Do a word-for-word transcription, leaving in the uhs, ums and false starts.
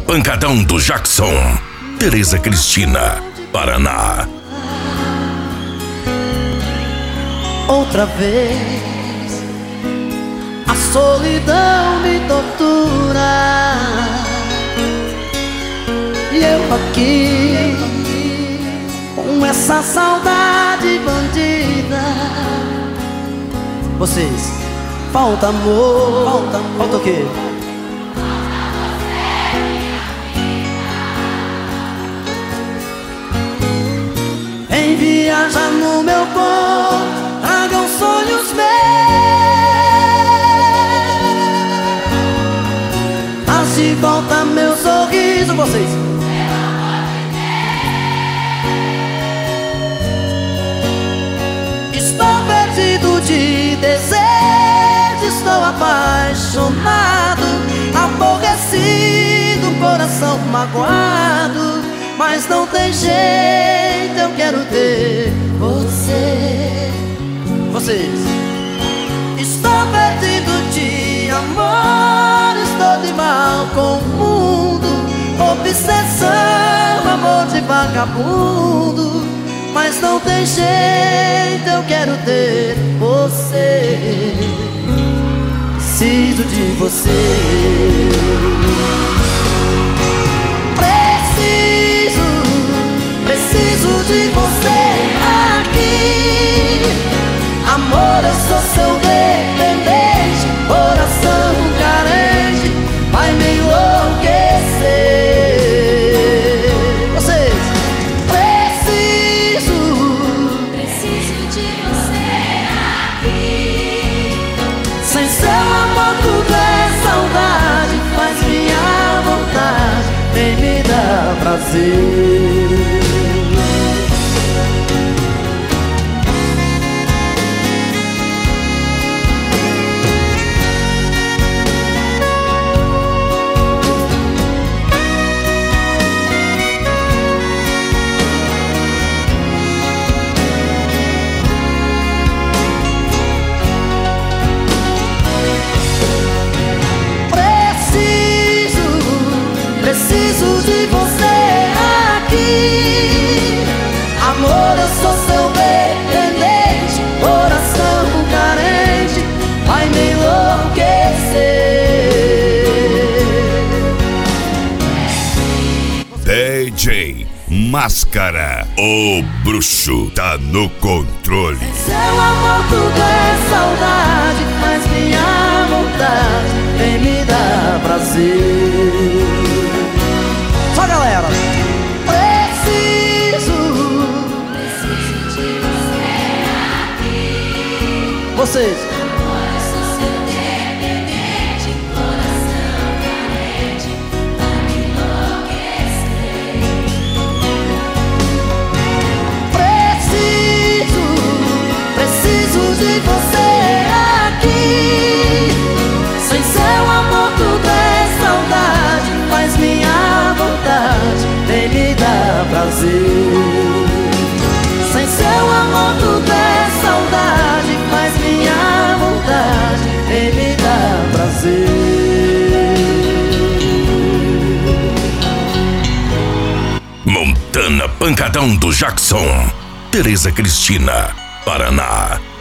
Pancadão do Jackson, Tereza Cristina, Paraná. Outra vez a solidão me tortura e eu aqui com essa saudade bandida. Vocês, falta amor, falta, amor. Falta o quê? Vem viajar no meu corpo, tragam sonhos meus, traz de volta meu sorriso. Vocês, estou perdido de desejo, estou apaixonado, aborrecido, um coração magoado, mas não tem jeito, eu quero ter você. Vocês, estou perdido de amor, estou de mal com o mundo, obsessão, amor de vagabundo, mas não tem jeito, eu quero ter você. Preciso de você. Preciso, preciso de você aqui. Amor, eu sou seu dependente, coração carente, vai me enlouquecer. Vocês, preciso, preciso de você aqui. Sem seu amor tudo é saudade, faz minha vontade, vem me dar prazer. Preciso de você aqui. Amor, eu sou seu dependente, coração carente, vai me enlouquecer. D J Máscara, o bruxo tá no controle. Seu amor tudo é saudade, faz minha vontade, vem me dar prazer. Só galera, preciso, Preciso de você aqui. vocês, Amor, eu sou seu dependente, coração carente, vai me enlouquecer. preciso, preciso de você aqui. Sem seu amor tudo é saudade, faz minha vontade, vem me dar prazer. Sem seu amor tudo é saudade, faz minha vontade, vem me dar prazer. Montana Pancadão do Jackson, Tereza Cristina, Paraná.